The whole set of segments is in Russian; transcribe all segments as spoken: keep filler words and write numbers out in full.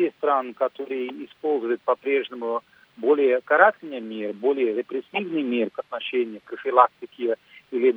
те страны, которые используют по-прежнему более карательный мир, более репрессивный мир к отношению к профилактике или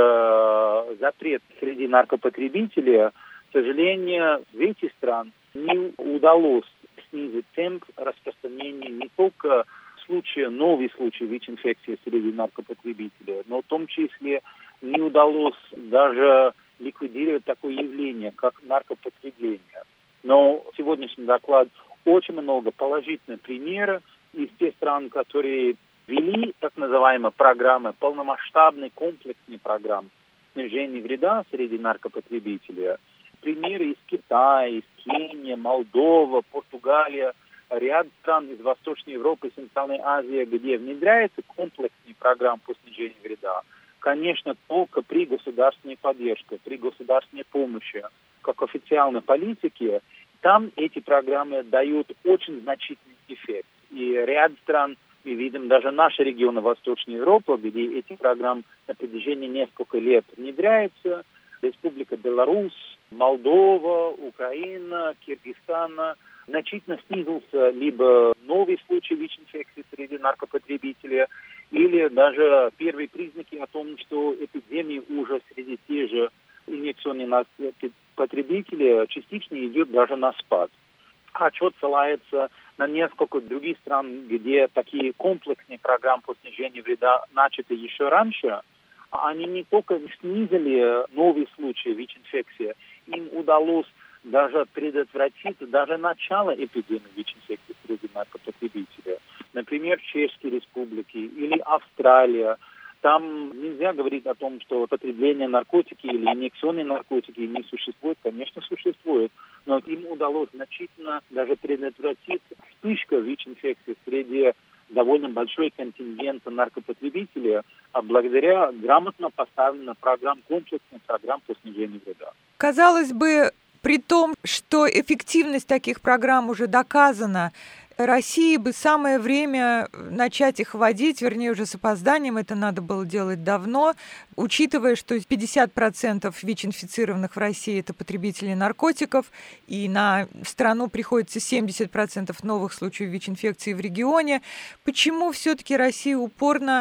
даже запрет среди наркопотребителей, к сожалению, в этих стран не удалось снизить темп распространения не только случая, новые случаи ВИЧ-инфекции среди наркопотребителей, но в том числе не удалось даже ликвидировать такое явление, как наркопотребление. Но сегодняшний доклад очень много положительных примеров из тех стран, которые ввели так называемые программы, полномасштабные комплексные программы снижения вреда среди наркопотребителей. Примеры из Китая, из Кении, Молдова, Португалия, ряд стран из Восточной Европы и Центральной Азии, где внедряются комплексные программы по снижению вреда. Конечно, только при государственной поддержке, при государственной помощи, как официальной политике, там эти программы дают очень значительный эффект. И ряд стран, мы видим даже наши регионы Восточной Европы, где эти программы на протяжении нескольких лет внедряются. Республика Беларусь, Молдова, Украина, Киргизстан. Значительно снизился либо новый случай ВИЧ-инфекции среди наркопотребителей, или даже первые признаки о том, что эпидемия уже среди тех же инъекционных наркопотребителей частично идет даже на спад. Отчет ссылается на несколько других стран, где такие комплексные программы по снижению вреда начаты еще раньше. Они не только снизили новые случаи ВИЧ-инфекции, им удалось даже предотвратить даже начало эпидемии ВИЧ-инфекции среди наркопотребителей. Например, в Чешской Республике или Австралия. Там нельзя говорить о том, что потребление наркотики или инъекционные наркотики не существует. Конечно, существует. Но им удалось значительно даже предотвратить вспышку ВИЧ-инфекции среди довольно большой контингент наркопотребителей, а благодаря грамотно поставленным программ, комплексным программ по снижению вреда. Казалось бы, при том, что эффективность таких программ уже доказана, России бы самое время начать их вводить, вернее, уже с опозданием, это надо было делать давно, учитывая, что пятьдесят процентов ВИЧ-инфицированных в России – это потребители наркотиков, и на страну приходится семьдесят процентов новых случаев ВИЧ-инфекции в регионе. Почему все-таки Россия упорно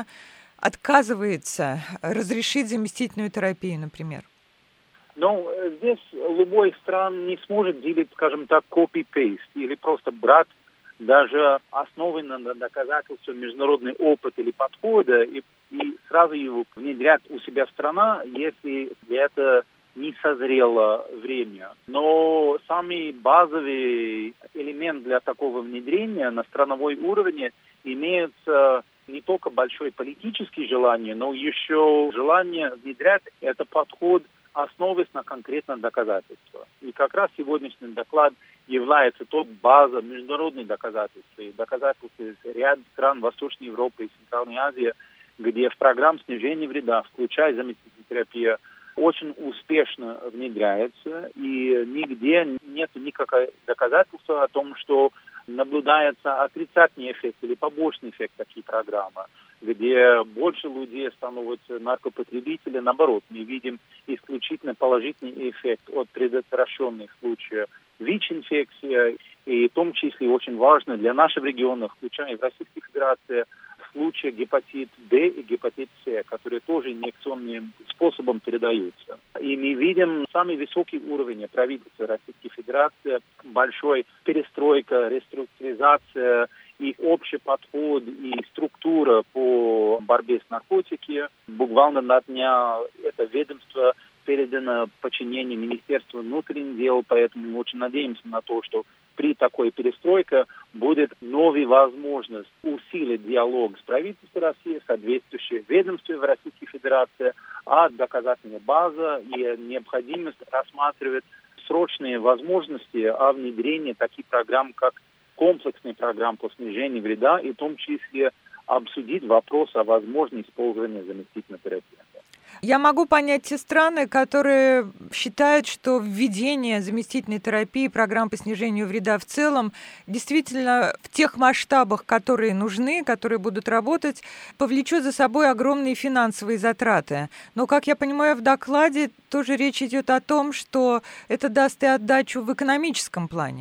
отказывается разрешить заместительную терапию, например? Ну, здесь любой стран не сможет делить, скажем так, copy-paste или просто брать даже основанный на доказательствах международный опыт или подхода и, и сразу его внедрять у себя страна, если для этого не созрело время. Но самый базовый элемент для такого внедрения на страновой уровне имеется не только большое политическое желание, но еще желание внедрять этот подход, основываясь на конкретных доказательствах. И как раз сегодняшний доклад является той базой международных доказательств, и доказательств из ряда стран Восточной Европы и Центральной Азии, где в программу снижения вреда, включая заместительную терапию, очень успешно внедряется, и нигде нет никакого доказательства о том, что наблюдается отрицательный эффект или побочный эффект таких программ, где больше людей становятся наркопотребителями. Наоборот, мы видим исключительно положительный эффект от предотвращенных случаев ВИЧ-инфекции, и в том числе очень важно для наших регионов, включая в Российской Федерации, случаи гепатит Д и гепатит С, которые тоже инъекционным способом передаются. И мы видим самый высокий уровень правительства Российской Федерации, большой перестройка, реструктуризация, их общий подход и структура по борьбе с наркотиками. Буквально на дня это ведомство передано подчинение Министерству внутренних дел, поэтому мы очень надеемся на то, что при такой перестройке будет новая возможность усилить диалог с правительством России, соответствующие ведомства в Российской Федерации, а доказательная база и необходимость рассматривать срочные возможности о внедрении таких программ, как комплексные программы по снижению вреда, и в том числе обсудить вопрос о возможности использования заместительной терапии. Я могу понять те страны, которые считают, что введение заместительной терапии, программ по снижению вреда в целом, действительно в тех масштабах, которые нужны, которые будут работать, повлечет за собой огромные финансовые затраты. Но, как я понимаю, в докладе тоже речь идет о том, что это даст и отдачу в экономическом плане.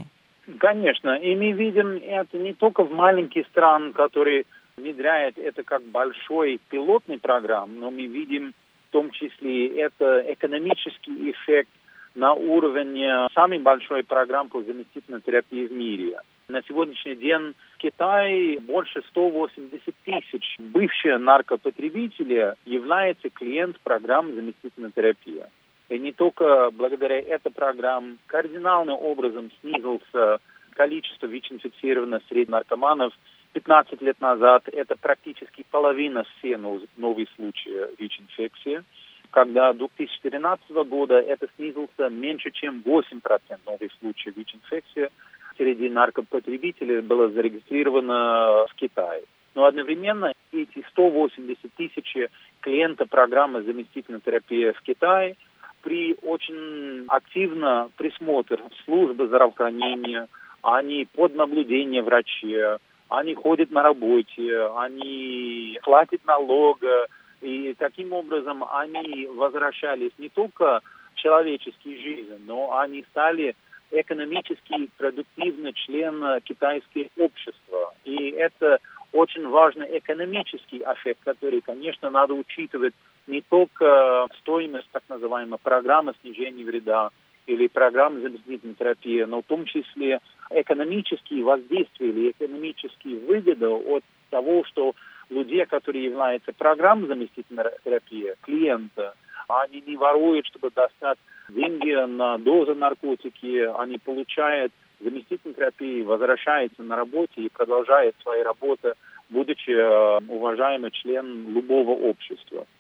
Конечно, и мы видим это не только в маленьких странах, которые внедряют это как большой пилотный программ, но мы видим в том числе это экономический эффект на уровне самой большой программы по заместительной терапии в мире. На сегодняшний день в Китае больше ста восьмидесяти тысяч бывших наркопотребителей являются клиентами программы заместительной терапии. И не только благодаря этой программе кардинальным образом снизился количество ВИЧ-инфицированных среди наркоманов. пятнадцать лет назад это практически половина всех новых случаев ВИЧ-инфекции. Когда с две тысячи тринадцатого года это снизился меньше, чем восемь процентов новых случаев ВИЧ-инфекции среди наркопотребителей было зарегистрировано в Китае. Но одновременно эти сто восемьдесят тысяч клиентов программы заместительной терапии в Китае при очень активном присмотре службы здравоохранения, они под наблюдением врача, они ходят на работе, они платят налоги, и таким образом они возвращались не только в человеческие жизни, но они стали экономически продуктивным членом китайского общества. И это очень важный экономический эффект, который, конечно, надо учитывать не только стоимость так называемой программы снижения вреда или программы заместительной терапии, но в том числе экономические воздействия или экономические выгоды от того, что люди, которые являются программой заместительной терапии, клиента, они не воруют, чтобы достать деньги на дозы наркотики, они получают заместительную терапию, возвращаются на работе и продолжают свою работу, будучи уважаемым членом любого общества.